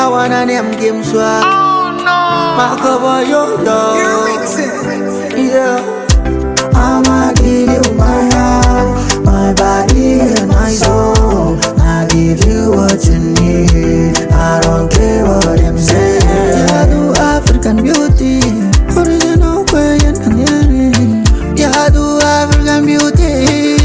I wanna name game swag. My cover yo. Yeah. I'ma give you my heart, my body and my soul. I give you what you need. I don't care what them say. Yeah, do African beauty, original way and canary. Yeah, do African beauty.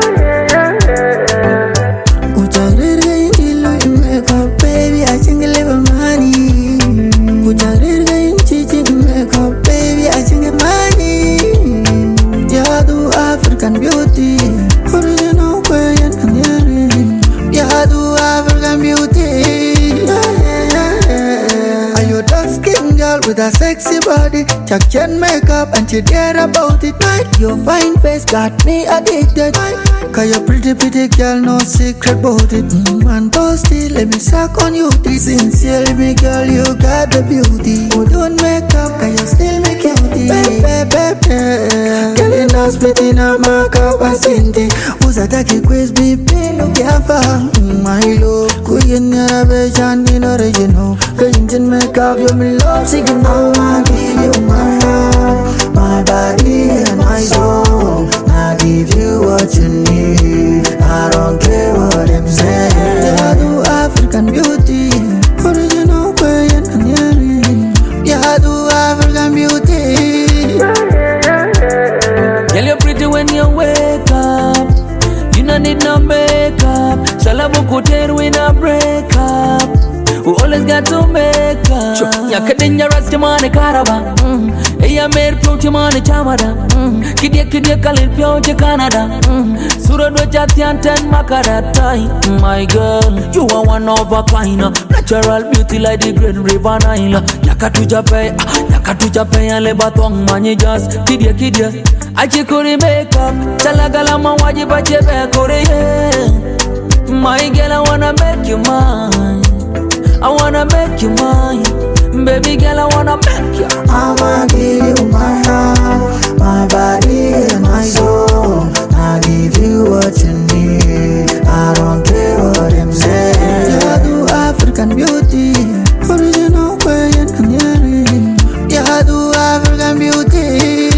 Kucharirga indilo imeka, baby I sing live money. Kucharirga inchichi imeka, baby I sing money. Yeah, do African beauty, original way and canary. Yeah, do African beauty. Are you dark skin girl with a sexy body? Chuck Chen makeup and she dare about it. Your fine face got me addicted. Cause you're pretty girl, no secret about it. Man toasty, let me suck on you. Sincerely, me girl, you got the beauty. You don't make up, cause you still make cutie. Baby, girl, you not spitting a mark up a cinti. Who's a taki quiz, be pain, no gafa. My love, kuyin ya bejan in original. Kayin make up, you me love signal. I give you my heart, my body and my soul. I give you what you need. I don't care what them say. Yeah, do African beauty, original way and canary. Yeah, do African beauty. Girl, you're pretty when you wake up. You don't need no makeup. Salabuku ten when I break up. We always got to make up. Yakadenya rastimani karaba. Eya mer prochimani chamada. Kidia kalil pyoche Canada. Suradwa jatianten makaratai. My girl, you are one of a kind. Natural beauty like the Great River Nile. Yakatuja pay and lebatong manijas. Kidia. Achikuri makeup. Chalagala mawaji bachebe kore. My girl, I wanna make you mine. I wanna make you mine. Baby girl, I wanna make you. I'ma give you my heart, my body and my soul. I give you what you need. I don't care what them say. Yeah, do African beauty, original way and canary. Yeah, do African beauty.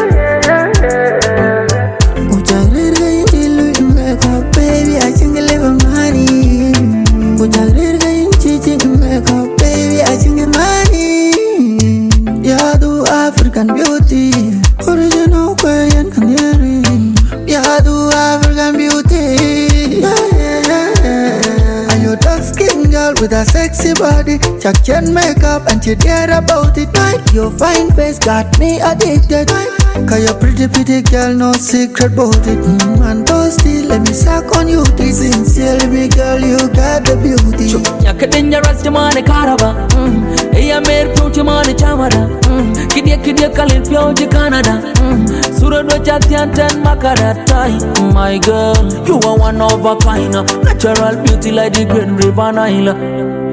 Kucharirga indilu imeka, baby I sing live money. Kucharirga inchichi imeka, baby I sing money. Yeah, do African beauty, original way and canary. Yeah, do African beauty. Are you dark skin girl with a sexy body? Chuck Chen makeup and she dare about it. Your fine face got me addicted. Cause you're pretty girl, no secret about it. Man toasty, let me suck on you. Sincerely, me girl, you got the beauty. Yakadenya rastimani karaba. Eya mer prochimani chamada. Kidia kalil pyoche Canada. Suradwa jatianten makaratai. My girl, you are one of a kind. Natural beauty like the Great River Nile.